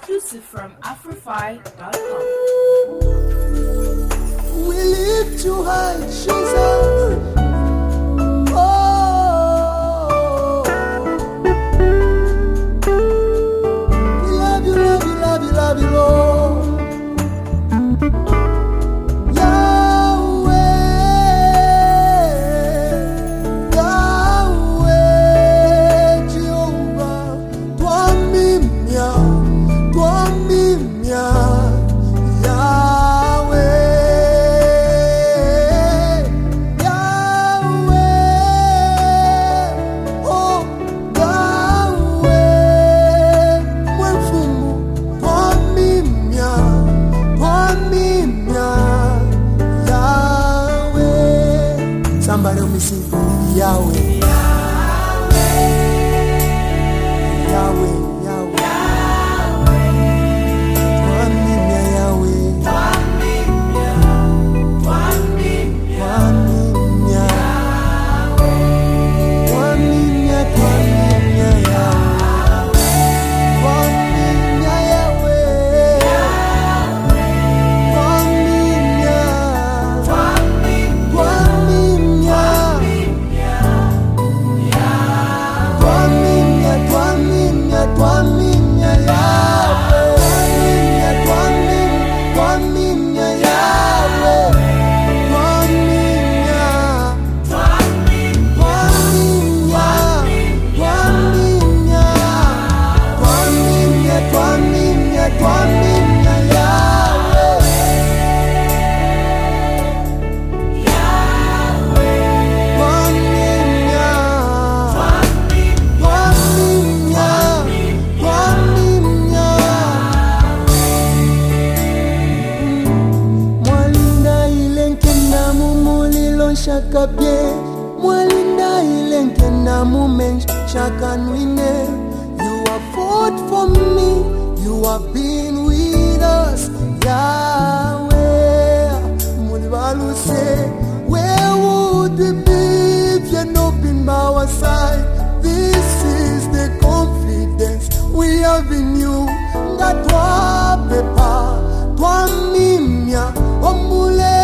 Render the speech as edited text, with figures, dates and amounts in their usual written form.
exclusive from Afrofy.com. We lift you high, Jesus. Oh, we love you, love you, love you, love you, Lord. Somebody help me sing Yahweh, Yahweh, Yahweh, Twamimya Yahweh, Twamimya, Twamimya, Twamimya, Twamimya Yahweh, Twamimya Yahweh, Twamimya, Twamimya Yahweh, Twamimya Yahweh, Twamimya, Twamimya Shaka bien, mwalinda ilenke na mumen shaka nwine. You have fought for me, you have been with us, Yahweh. Mulibalu say, where would we be if you had not been by our side? This is the confidence we have in you. That wa pepa, twamimya, omule.